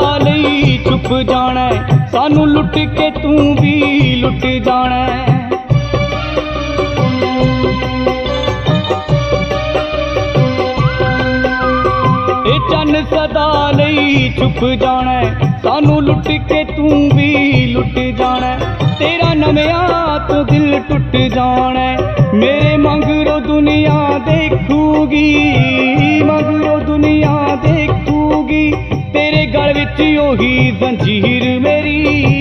लई छुप जाना, सानू लुट के तू भी लुट जाना। ए चन्न सदा लई छुप जाना, सानू लुट के तू भी लुट जाना। तेरा नव्या तो दिल टुट जाना, मेरे मगरों दुनिया देखूगी, मगरों दुनिया देखूगी। तेरे गल विच ओही जंजीर मेरी,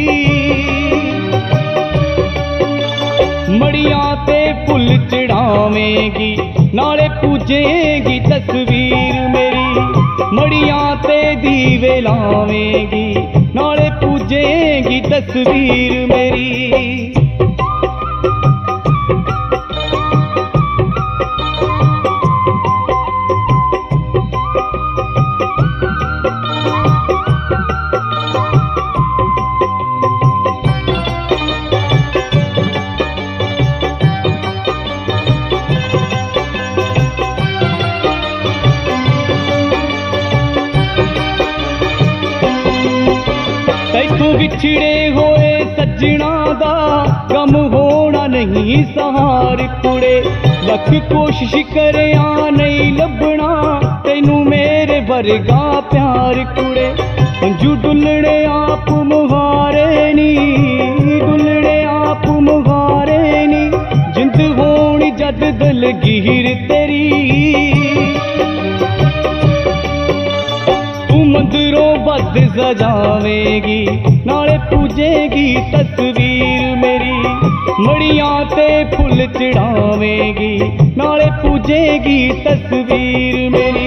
मड़ियां ते फुल चढ़ावेंगी, नाले पूजेगी तस्वीर मेरी। मड़ियां ते दीवे लावेंगी, नाले पूजेगी तस्वीर मेरी। तैथों बिछड़े होए सज्जणा दा गम होना नहीं सहार कुड़े। लख कोशिश करिया नहीं लभना, तैनू मेरे वर्गा प्यार कुड़े। अंजू डुलने आप मुहारे नी, डुलने आप मुहारे नी। जिंद होनी जद दलगीर तेरी, मंदिरों बद सजावेगी, नाले पूजेगी तस्वीर मेरी। मड़ियां ते फुल चढ़ावेगी, नाले पूजेगी तस्वीर मेरी।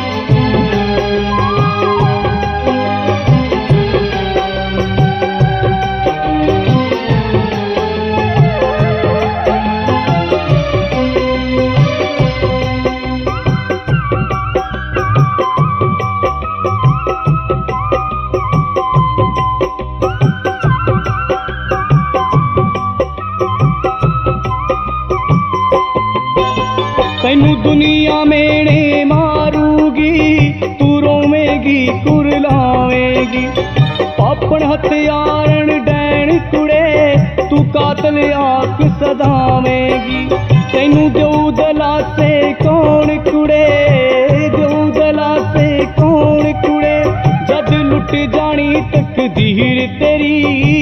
तैनू दुनिया मेने मारूगी, तू रोवेगी कुरलावेगी। पापण हथियारन डैन कुड़े, तू कातल आख सदावेगी। तैनू देऊ दलासे कौन कुड़े, देऊ दलासे कौन कुड़े। जद लुट जानी तकदीर तेरी,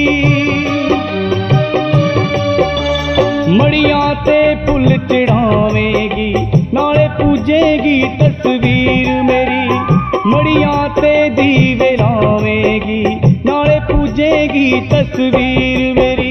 मड़ियां ते फुल चढ़ावेगी, नाले पूजेगी तस्वीर मेरी। मड़ियां ते दीवे लावेगी, नाले पूजेगी तस्वीर मेरी।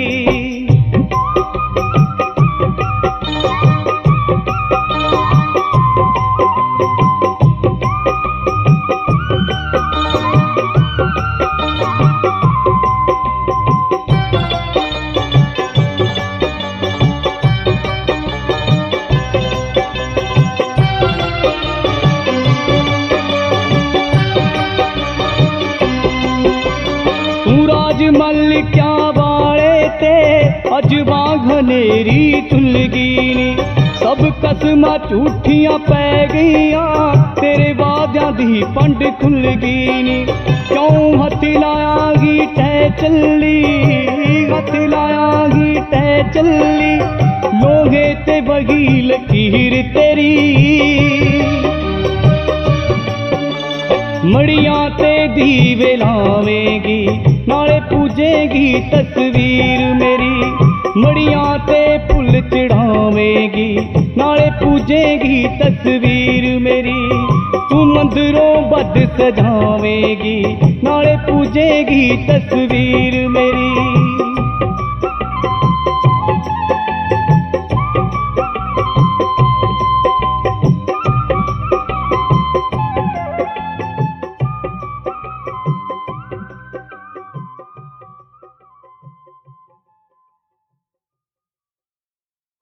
मल क्या वाले ते अजवा घनेरी तुलगीनी। सब कसमां झूठियां पै गईयां, तेरे वादियां दी पंड खुल गईनी। क्यों हथ लाया गी तै चली, हथ लाया गी तै चली। लोहे ते बगी लकीर तेरी, मड़ियां ते दीवे लावेगी, नाले पूजेगी तस्वीर मेरी। मड़ियां ते फुल चढ़ावेगी, नाले पूजेगी तस्वीर मेरी। तू मंदिरों बद सजावेगी, नाले पूजेगी तस्वीर मेरी।